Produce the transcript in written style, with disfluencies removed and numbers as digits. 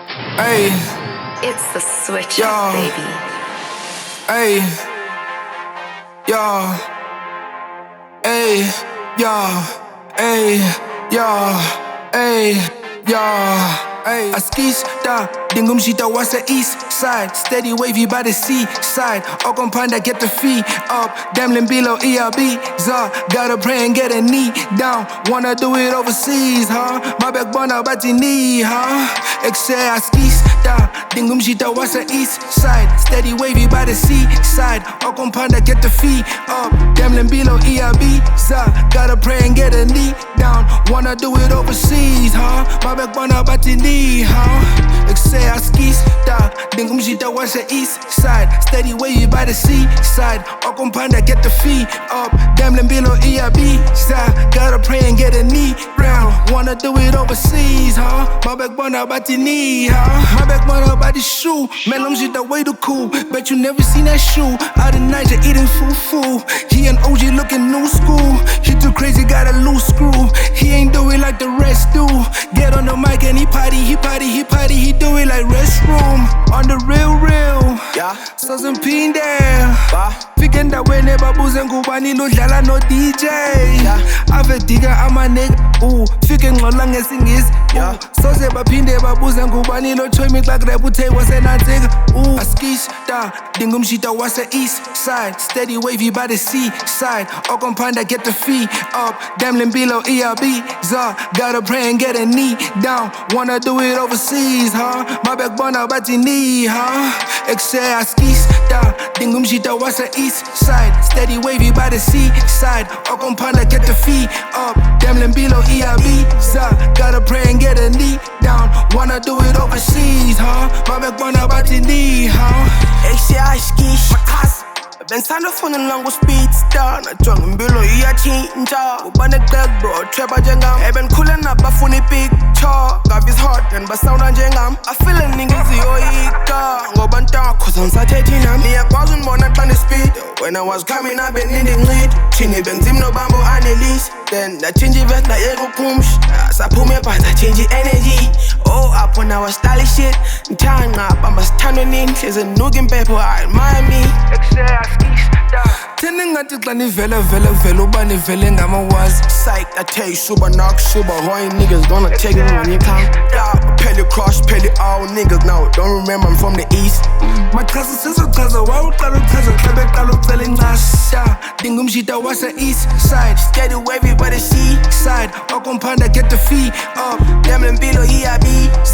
Hey, It's the switch yo, up, baby. hey, yo, hey, yo, hey, yo, hey, yo. Ay, askista, dingumshita was the east side. Steady wavy by the seaside. Okompanda get the feet up. Demlin below ERB. Gotta pray and get a knee down. Wanna do it overseas, huh? My back bona bati knee, huh? Excel askista, dingumshita was the east side. Steady wavy by the seaside. Okompanda get the feet up. Demlin below ERB. Gotta pray and get a knee down. Wanna do it overseas, huh? My back bona bati knee, huh? Excel askista, dingumshita was the east side. Steady wavy by the seaside. Okompanda get the feet up. Demlin below ERB. Gotta pray and get a knee down. Wanna do it overseas, huh? My back bona bati knee, huh? My back bona bati shoe. Man, shit way too cool. Bet you never seen that shoe. Out in Niger eating fufu. He an OG looking new school. He too crazy, got a loose screw. He ain't do it like the rest do. Get on the mic and he party. He do it like restroom. On the real, yeah. Sazempinde fike endaweni babuze ngubani lodlala no DJ, yeah. Ave diga ama nigga, fike ngxola ngesingisi, yeah. Soze baphinde babuze ngubani lo choimi xa grab uthe wasenansika, askista dingumshita wase east side. Steady wavy by the seaside. Okompanda get the feet up. Demlin below ERB. Gotta pray and get a knee down. Wanna do it overseas, huh? My back bona bati knee, huh? Excel askista, dingumshita wase east side. Steady wavy by the seaside. Okompanda get the feet up. Demlin below ERB. Gotta pray and get a knee down. Wanna do it overseas, huh? My back bona bati knee, huh? Excel skish, makas. Bensando phone langu speedster. Najonga impilo iyatshintsha. Ubane crack bro, trapper njengam. Ebenkhule nabafuna picture. Love is hot and basawuna njengam. I feel a nigga ziyoyika. Ngoba ntango cause ngisathethi nami. Niyakwazi unibona xa speed. When I was coming up benindingcid. Thini benzim nobambo anelise. Then ndachinja ivest ndayeka ukumsh. Saphume but I change the energy. Oh up when I was stylish shit. Ngithanga bamba sithando nini. Hleze nuka impepho I admire me. Thina ngathi xa nivele uba nivele ngamawazi. Psych, I tell you, super knock, super horny niggas gonna take it when you come. Yeah, Pelly Cross, Pelly all niggas now. Don't remember I'm from the east. Machaza sizochaza wawuqala uchaza xa beqala ucela incasa. Dingumshita wase east side. Steady wavy by the seaside. Okompanda get the feet up. Demlin below ERB.